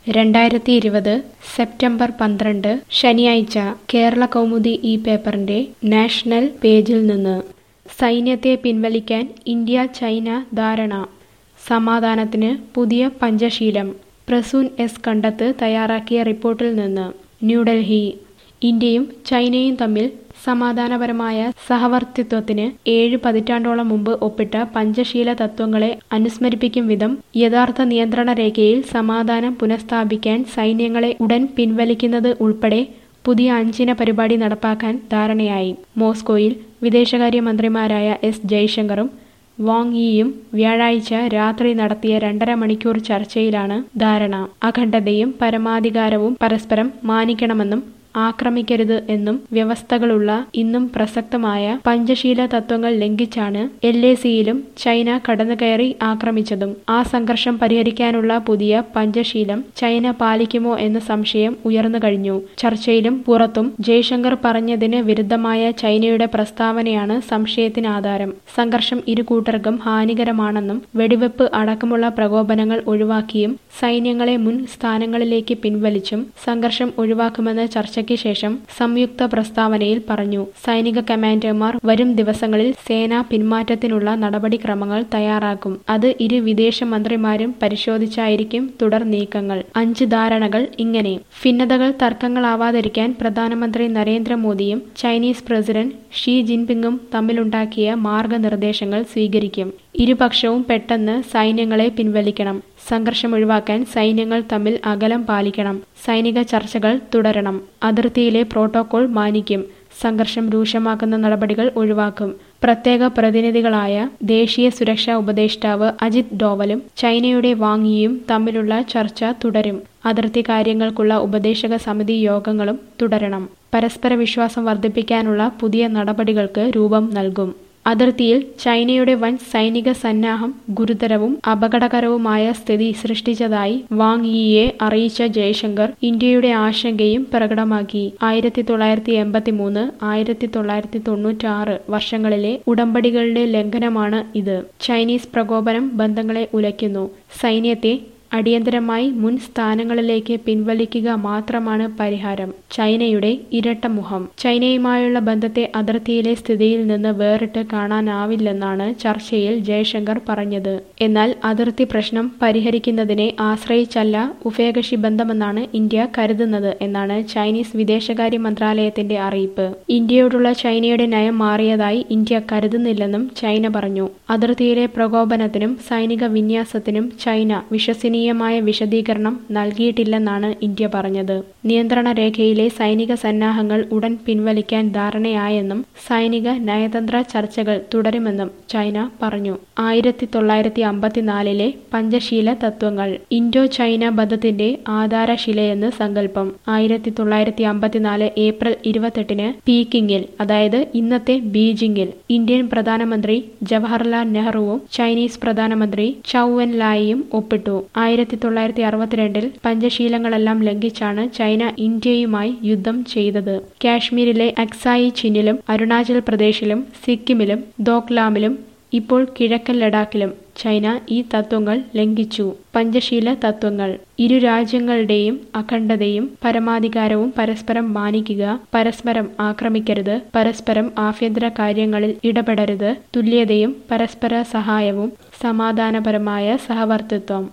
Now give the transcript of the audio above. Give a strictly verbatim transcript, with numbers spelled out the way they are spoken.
രണ്ടായിരത്തി ഇരുപത് സെപ്റ്റംബർ പന്ത്രണ്ട് ശനിയാഴ്ച കേരള കൗമുദി ഈ പേപ്പറിന്റെ നാഷണൽ പേജിൽ നിന്ന് സൈന്യത്തെ പിൻവലിക്കാൻ ഇന്ത്യ ചൈന ധാരണ സമാധാനത്തിന് പുതിയ പഞ്ചശീലം പ്രസൂൻ എസ് കണ്ടത്ത് തയ്യാറാക്കിയ റിപ്പോർട്ടിൽ നിന്ന് ന്യൂഡൽഹി ഇന്ത്യയും ചൈനയും തമ്മിൽ സമാധാനപരമായ സഹവർത്തിത്വത്തിന് ഏഴ് പതിറ്റാണ്ടോളം മുമ്പ് ഒപ്പിട്ട പഞ്ചശീല തത്വങ്ങളെ അനുസ്മരിപ്പിക്കും വിധം യഥാർത്ഥ നിയന്ത്രണ രേഖയിൽ സമാധാനം പുനഃസ്ഥാപിക്കാൻ സൈന്യങ്ങളെ ഉടൻ പിൻവലിക്കുന്നത് ഉൾപ്പെടെ പുതിയ അഞ്ചിന പരിപാടി നടപ്പാക്കാൻ ധാരണയായി. മോസ്കോയിൽ വിദേശകാര്യമന്ത്രിമാരായ എസ് ജയശങ്കറും വാങ് യിയും വ്യാഴാഴ്ച രാത്രി നടത്തിയ രണ്ടര മണിക്കൂർ ചർച്ചയിലാണ് ധാരണ. അഖണ്ഡതയും പരമാധികാരവും പരസ്പരം മാനിക്കണമെന്നും ആക്രമിക്കരുത് എന്നും വ്യവസ്ഥകളുള്ള ഇന്നും പ്രസക്തമായ പഞ്ചശീല തത്വങ്ങൾ ലംഘിച്ചാണ് എൽ എ സിയിലും ചൈന കടന്നുകയറി ആക്രമിച്ചതും. ആ സംഘർഷം പരിഹരിക്കാനുള്ള പുതിയ പഞ്ചശീലം ചൈന പാലിക്കുമോ എന്ന സംശയം ഉയർന്നു കഴിഞ്ഞു. ചർച്ചയിലും പുറത്തും ജയശങ്കർ പറഞ്ഞതിന് വിരുദ്ധമായ ചൈനയുടെ പ്രസ്താവനയാണ് സംശയത്തിന് ആധാരം. സംഘർഷം ഇരു കൂട്ടർക്കും ഹാനികരമാണെന്നും വെടിവെപ്പ് അടക്കമുള്ള പ്രകോപനങ്ങൾ ഒഴിവാക്കിയും സൈന്യങ്ങളെ മുൻ സ്ഥാനങ്ങളിലേക്ക് പിൻവലിച്ചും സംഘർഷം ഒഴിവാക്കുമെന്ന് ചർച്ച ശേഷം സംയുക്ത പ്രസ്താവനയിൽ പറഞ്ഞു. സൈനിക കമാൻഡർമാർ വരും ദിവസങ്ങളിൽ സേനാ പിന്മാറ്റത്തിനുള്ള നടപടിക്രമങ്ങൾ തയ്യാറാക്കും. അത് ഇരു വിദേശ മന്ത്രിമാരും പരിശോധിച്ചായിരിക്കും തുടർ നീക്കങ്ങൾ. അഞ്ച് ധാരണകൾ ഇങ്ങനെ: ഭിന്നതകൾ തർക്കങ്ങളാവാതിരിക്കാൻ പ്രധാനമന്ത്രി നരേന്ദ്രമോദിയും ചൈനീസ് പ്രസിഡന്റ് ഷീ ജിൻപിങ്ങും തമ്മിലുണ്ടാക്കിയ മാർഗനിർദ്ദേശങ്ങൾ സ്വീകരിക്കും. ഇരുപക്ഷവും പെട്ടെന്ന് സൈന്യങ്ങളെ പിൻവലിക്കണം. സംഘർഷം ഒഴിവാക്കാൻ സൈന്യങ്ങൾ തമ്മിൽ അകലം പാലിക്കണം. സൈനിക ചർച്ചകൾ തുടരണം. അതിർത്തിയിലെ പ്രോട്ടോകോൾ മാനിക്കും. സംഘർഷം രൂക്ഷമാക്കുന്ന നടപടികൾ ഒഴിവാക്കും. പ്രത്യേക പ്രതിനിധികളായ ദേശീയ സുരക്ഷാ ഉപദേഷ്ടാവ് അജിത് ഡോവലും ചൈനയുടെ വാങ് യിയും തമ്മിലുള്ള ചർച്ച തുടരും. അതിർത്തി കാര്യങ്ങൾക്കുള്ള ഉപദേശക സമിതി യോഗങ്ങളും തുടരണം. പരസ്പര വിശ്വാസം വർദ്ധിപ്പിക്കാനുള്ള പുതിയ നടപടികൾക്ക് രൂപം നൽകും. അതിർത്തിയിൽ ചൈനയുടെ വൻ സൈനിക സന്നാഹം ഗുരുതരവും അപകടകരവുമായ സ്ഥിതി സൃഷ്ടിച്ചതായി വാങ് യിയെ അറിയിച്ച ജയശങ്കർ ഇന്ത്യയുടെ ആശങ്കയും പ്രകടമാക്കി. ആയിരത്തി തൊള്ളായിരത്തി എൺപത്തി മൂന്ന് ആയിരത്തി തൊള്ളായിരത്തി തൊണ്ണൂറ്റി ആറ് വർഷങ്ങളിലെ ഉടമ്പടികളുടെ ലംഘനമാണ് ഇത്. ചൈനീസ് പ്രകോപനം ബന്ധങ്ങളെ ഉലയ്ക്കുന്നു. സൈന്യത്തെ അടിയന്തരമായി മുൻ സ്ഥാനങ്ങളിലേക്ക് പിൻവലിക്കുക മാത്രമാണ് പരിഹാരം. ചൈനയുടെ ഇരട്ട മുഖം. ചൈനയുമായുള്ള ബന്ധത്തെ അതിർത്തിയിലെ സ്ഥിതിയിൽ നിന്ന് വേറിട്ട് കാണാനാവില്ലെന്നാണ് ചർച്ചയിൽ ജയശങ്കർ പറഞ്ഞത്. എന്നാൽ അതിർത്തി പ്രശ്നം പരിഹരിക്കുന്നതിനെ ആശ്രയിച്ചല്ല ഉഭയകക്ഷി ബന്ധമെന്നാണ് ഇന്ത്യ കരുതുന്നത് എന്നാണ് ചൈനീസ് വിദേശകാര്യ മന്ത്രാലയത്തിന്റെ അറിയിപ്പ്. ഇന്ത്യയോടുള്ള ചൈനയുടെ നയം മാറിയതായി ഇന്ത്യ കരുതുന്നില്ലെന്നും ചൈന പറഞ്ഞു. അതിർത്തിയിലെ പ്രകോപനത്തിനും സൈനിക വിന്യാസത്തിനും ചൈന വിശ്വസനീയ മായ വിശദീകരണം നൽകിയിട്ടില്ലെന്നാണ് ഇന്ത്യ പറഞ്ഞത്. നിയന്ത്രണ രേഖയിലെ സൈനിക സന്നാഹങ്ങൾ ഉടൻ പിൻവലിക്കാൻ ധാരണയായെന്നും സൈനിക നയതന്ത്ര ചർച്ചകൾ തുടരുമെന്നും ചൈന പറഞ്ഞു. ആയിരത്തി തൊള്ളായിരത്തി അമ്പത്തിനാലിലെ പഞ്ചശീല തത്വങ്ങൾ ഇൻഡോ ചൈന ബന്ധത്തിന്റെ ആധാരശിലയെന്ന് സങ്കല്പം. ആയിരത്തി തൊള്ളായിരത്തി അമ്പത്തിനാല് ഏപ്രിൽ ഇരുപത്തെട്ടിന് പീക്കിങ്ങിൽ, അതായത് ഇന്നത്തെ ബീജിംഗിൽ, ഇന്ത്യൻ പ്രധാനമന്ത്രി ജവഹർലാൽ നെഹ്റുവും ചൈനീസ് പ്രധാനമന്ത്രി ചൗ എൻ ലായിയും ഒപ്പിട്ടു. ആയിരത്തി തൊള്ളായിരത്തി അറുപത്തിരണ്ടിൽ പഞ്ചശീലങ്ങളെല്ലാം ലംഘിച്ചാണ് ചൈന ഇന്ത്യയുമായി യുദ്ധം ചെയ്തത്. കാശ്മീരിലെ അക്സായി ചിനിലും അരുണാചൽ പ്രദേശിലും സിക്കിമിലും ദോക്ലാമിലും ഇപ്പോൾ കിഴക്കൻ ലഡാക്കിലും ചൈന ഈ തത്വങ്ങൾ ലംഘിച്ചു. പഞ്ചശീല തത്വങ്ങൾ: ഇരു രാജ്യങ്ങളുടെയും അഖണ്ഡതയും പരമാധികാരവും പരസ്പരം മാനിക്കുക, പരസ്പരം ആക്രമിക്കരുത്, പരസ്പരം ആഭ്യന്തര കാര്യങ്ങളിൽ ഇടപെടരുത്, തുല്യതയും പരസ്പര സഹായവും, സമാധാനപരമായ സഹവർത്തിത്വം.